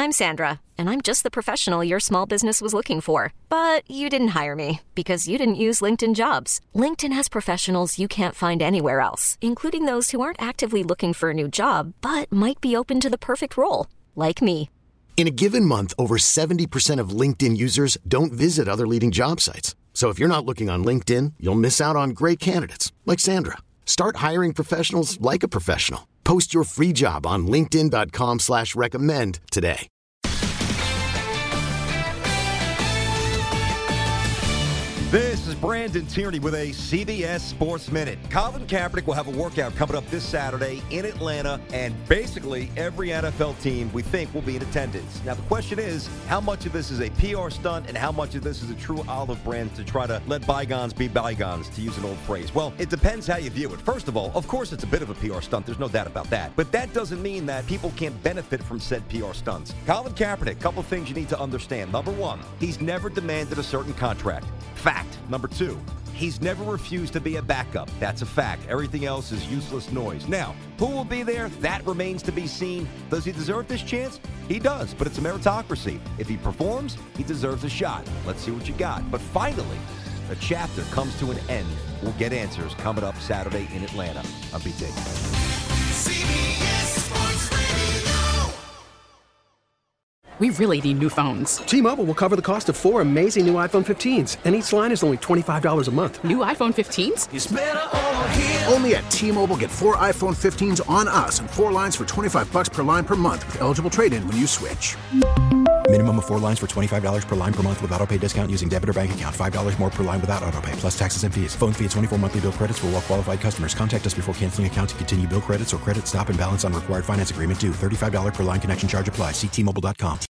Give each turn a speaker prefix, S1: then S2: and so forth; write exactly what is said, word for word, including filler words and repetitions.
S1: I'm Sandra, and I'm just the professional your small business was looking for. But you didn't hire me because you didn't use LinkedIn Jobs. LinkedIn has professionals you can't find anywhere else, including those who aren't actively looking for a new job, but might be open to the perfect role, like me.
S2: In a given month, over seventy percent of LinkedIn users don't visit other leading job sites. So if you're not looking on LinkedIn, you'll miss out on great candidates like Sandra. Start hiring professionals like a professional. Post your free job on linkedin.com slash recommend today.
S3: This is Brandon Tierney with a C B S Sports Minute. Colin Kaepernick will have a workout coming up this Saturday in Atlanta, and basically every N F L team we think will be in attendance. Now, the question is, how much of this is a P R stunt and how much of this is a true olive branch to try to let bygones be bygones, to use an old phrase? Well, it depends how you view it. First of all, of course it's a bit of a P R stunt. There's no doubt about that. But that doesn't mean that people can't benefit from said P R stunts. Colin Kaepernick, a couple things you need to understand. Number one, he's never demanded a certain contract. Fact. Number two, he's never refused to be a backup. That's a fact. Everything else is useless noise. Now, who will be there? That remains to be seen. Does he deserve this chance? He does, but it's a meritocracy. If he performs, he deserves a shot. Let's see what you got. But finally, the chapter comes to an end. We'll get answers coming up Saturday in Atlanta. I'm B T.
S4: C B S Sports Radio.
S5: We really need new phones.
S6: T-Mobile will cover the cost of four amazing new iPhone fifteens, and each line is only twenty-five dollars a month.
S5: New iPhone fifteens?
S4: It's better over here.
S7: Only at T-Mobile, get four iPhone fifteens on us and four lines for twenty-five dollars per line per month with eligible trade-in when you switch.
S8: Minimum of four lines for twenty-five dollars per line per month with autopay discount using debit or bank account. five dollars more per line without autopay, plus taxes and fees. Phone fee at twenty-four monthly bill credits for well-qualified customers. Contact us before canceling account to continue bill credits or credit stop and balance on required finance agreement due. thirty-five dollars per line connection charge applies. See T Mobile dot com.